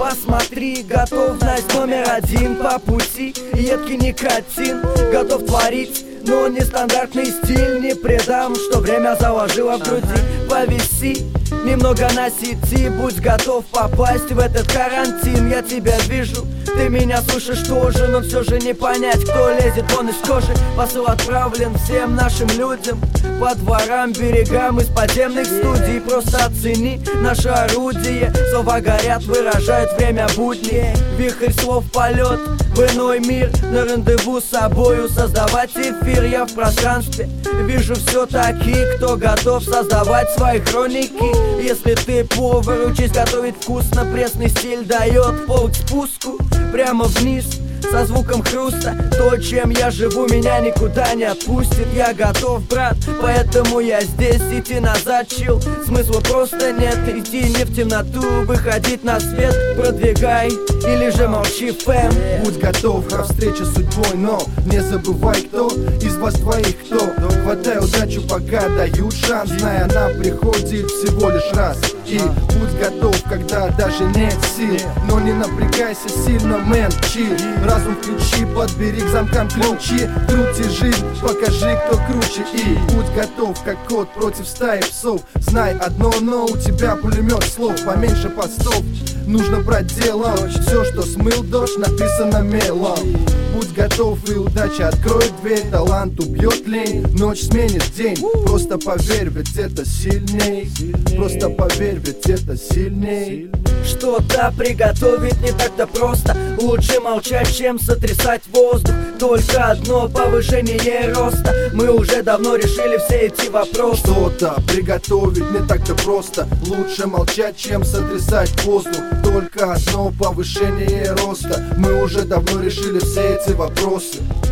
Посмотри, готовность номер один по пути. Едкий никотин, готов творить, но нестандартный стиль не предам, что время заложило в груди. Повиси немного на сети, будь готов попасть в этот карантин. Я тебя вижу, ты меня слышишь тоже, но все же не понять, кто лезет вон из кожи. Посыл отправлен всем нашим людям, по дворам, берегам из подземных студий. Просто оцени наше орудие, слова горят, выражают время будни. Вихрь слов, полет в иной мир, на рандеву с собою создавать эфир. Я в пространстве вижу все такие, кто готов создавать свои хроники. Если ты повар, учись готовить вкусно, пресный стиль дает повод к спуску прямо вниз со звуком хруста. То, чем я живу, меня никуда не отпустит. Я готов, брат, поэтому я здесь. Идти назад, чил, смысла просто нет. Идти не в темноту, выходить на свет. Продвигай или же молчи, фэм. Будь готов ко встрече с судьбой, но не забывай, кто из вас двоих кто. Хватай удачу, пока дают шанс, зная, она приходит всего лишь раз. И будь готов, когда даже нет сил, но не напрягайся сильно, мэн, чил. Разум включи, подбери к замкам ключи. Крути жизнь, покажи, кто круче. И будь готов, как кот против стаи псов. Знай одно, но у тебя пулемет слов. Поменьше постов, нужно брать делом. Все, что смыл дождь, написано мелом. Будь готов, и удача откроет дверь. Талант убьет лень, ночь сменит день. Просто поверь, ведь это сильней. Просто поверь, ведь это сильней. Что-то приготовить не так-то просто. Лучше молчать, чем сотрясать воздух. Только одно повышение роста. Мы уже давно решили все эти вопросы. Что-то приготовить не так-то просто. Лучше молчать, чем сотрясать воздух. Только одно повышение роста. Мы уже давно решили все эти вопросы.